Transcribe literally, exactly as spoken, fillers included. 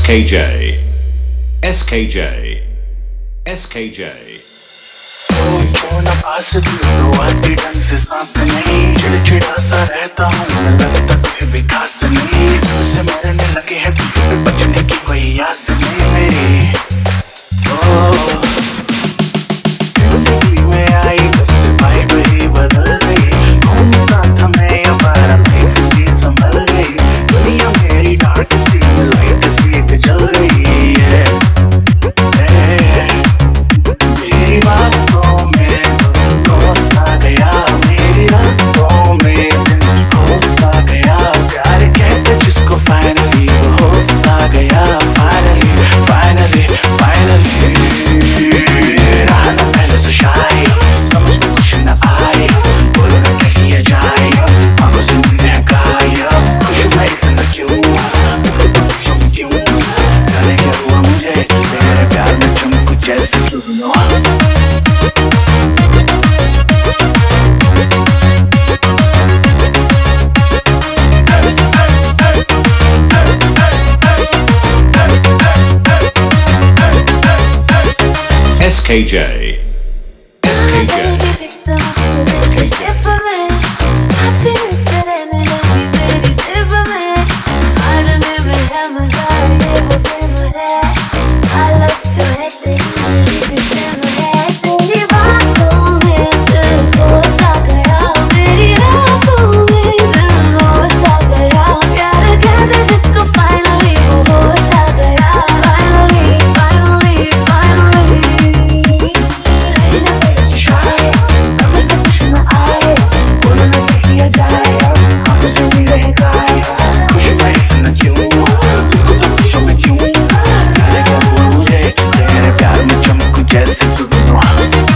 K J, S K J, S K J. क्यों ना पास तू आती ढंग से सांस नहीं, चिड़चिड़ा सा रहता हूँ, लगता तुझे भी खास नहीं, तुझसे मरने लगे हैं तुझे बचने की कोई आस नहीं मेरी। ओ जिंदगी में आई जब से वाइब ही बदल गई, घूमता था मैं अवारा लाइफ सी संभल गई, दुनिया मेरी डार्क सी लाइट सी जल गई है। मेरी बातों में खो सा गया, मेरी रातों में खो सा गया, प्यार कहते जिसको फाइनली वो हो सा गया, फाइनली फाइनली फाइनली। रहा ना पहले से शाय, समझ में कुछ न आए, बोलो ना कहीं ये जाए, आंखों से नींद है गायब, खुश मैं इतना क्यों, तुम क्यों, जाने क्या हुआ मुझे, तेरे प्यार में चमकू जैसे सुनो। S K J, S K J, S K J. Yes, it's a